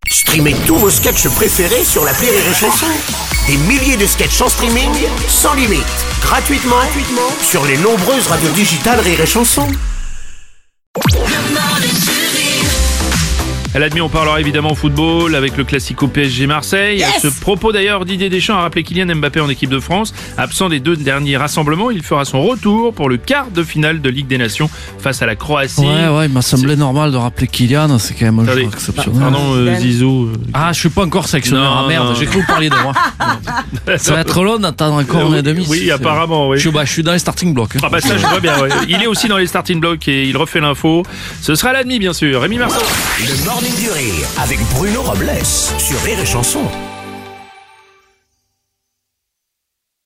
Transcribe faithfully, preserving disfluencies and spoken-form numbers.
Streamez tous vos sketchs préférés sur l'appli Rire et Chanson. Des milliers de sketchs en streaming, sans limite, gratuitement, gratuitement sur les nombreuses radios digitales Rire et Chanson. À la demi, on parlera évidemment football avec le Classico P S G Marseille. Yes. À ce propos d'ailleurs, Didier Deschamps a rappelé Kylian Mbappé en équipe de France. Absent des deux derniers rassemblements, il fera son retour pour le quart de finale de Ligue des Nations face à la Croatie. Ouais, ouais, il m'a semblé normal de rappeler Kylian, c'est quand même un Attendez. joueur exceptionnel. Pardon, euh, Zizou. euh, Ah, je suis pas encore sélectionneur, Non, ah merde, non. j'ai cru que vous parliez de moi. Ça va être long d'attendre encore Euh, un an et demi. oui, c'est- apparemment, oui. Je suis, bah, je suis dans les starting blocks. hein. Ah bah ça je vois bien, ouais. Il est aussi dans les starting blocks et il refait l'info. Ce sera à la demi bien sûr. Rémi Marceau. Le Morning du Rire avec Bruno Robles sur Rire et Chanson.